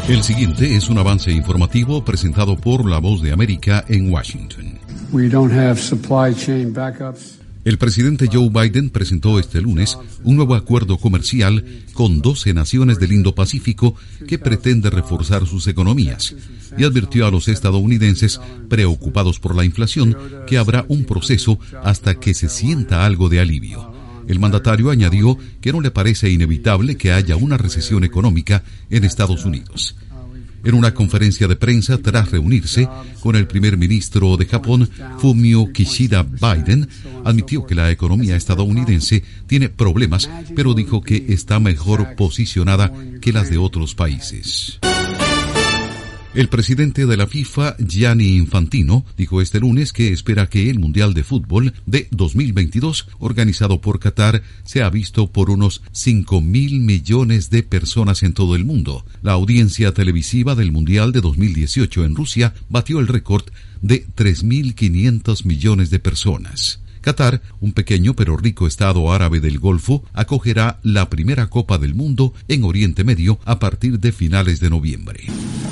El siguiente es un avance informativo presentado por La Voz de América en Washington. El presidente Joe Biden presentó este lunes un nuevo acuerdo comercial con 12 naciones del Indo-Pacífico que pretende reforzar sus economías y advirtió a los estadounidenses preocupados por la inflación que habrá un proceso hasta que se sienta algo de alivio. El mandatario añadió que no le parece inevitable que haya una recesión económica en Estados Unidos. En una conferencia de prensa tras reunirse con el primer ministro de Japón, Fumio Kishida, Biden admitió que la economía estadounidense tiene problemas, pero dijo que está mejor posicionada que las de otros países. El presidente de la FIFA, Gianni Infantino, dijo este lunes que espera que el Mundial de Fútbol de 2022, organizado por Qatar, sea visto por unos 5.000 millones de personas en todo el mundo. La audiencia televisiva del Mundial de 2018 en Rusia batió el récord de 3.500 millones de personas. Qatar, un pequeño pero rico estado árabe del Golfo, acogerá la primera Copa del Mundo en Oriente Medio a partir de finales de noviembre.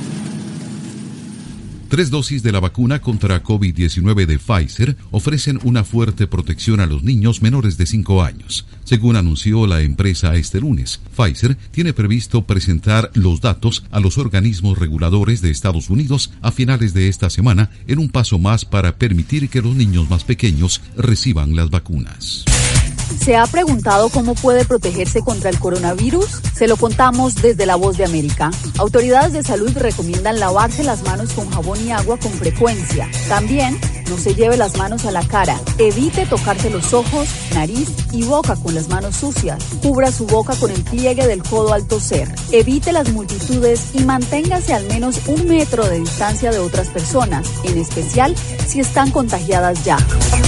3 dosis de la vacuna contra COVID-19 de Pfizer ofrecen una fuerte protección a los niños menores de 5 años. Según anunció la empresa este lunes, Pfizer tiene previsto presentar los datos a los organismos reguladores de Estados Unidos a finales de esta semana en un paso más para permitir que los niños más pequeños reciban las vacunas. ¿Se ha preguntado cómo puede protegerse contra el coronavirus? Se lo contamos desde La Voz de América. Autoridades de salud recomiendan lavarse las manos con jabón y agua con frecuencia. También, no se lleve las manos a la cara. Evite tocarse los ojos, nariz y boca con las manos sucias. Cubra su boca con el pliegue del codo al toser. Evite las multitudes y manténgase al menos 1 metro de distancia de otras personas, en especial si están contagiadas ya.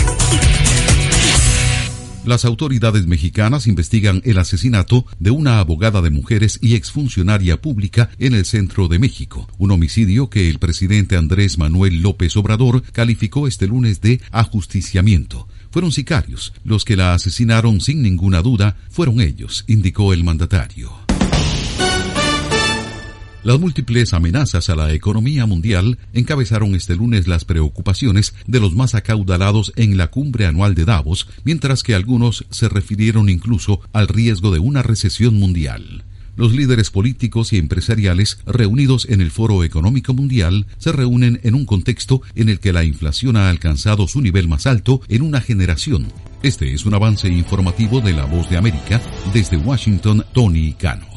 Las autoridades mexicanas investigan el asesinato de una abogada de mujeres y exfuncionaria pública en el centro de México, un homicidio que el presidente Andrés Manuel López Obrador calificó este lunes de ajusticiamiento. Fueron sicarios los que la asesinaron sin ninguna duda, fueron ellos, indicó el mandatario. Las múltiples amenazas a la economía mundial encabezaron este lunes las preocupaciones de los más acaudalados en la cumbre anual de Davos, mientras que algunos se refirieron incluso al riesgo de una recesión mundial. Los líderes políticos y empresariales reunidos en el Foro Económico Mundial se reúnen en un contexto en el que la inflación ha alcanzado su nivel más alto en una generación. Este es un avance informativo de La Voz de América. Desde Washington, Tony Cano.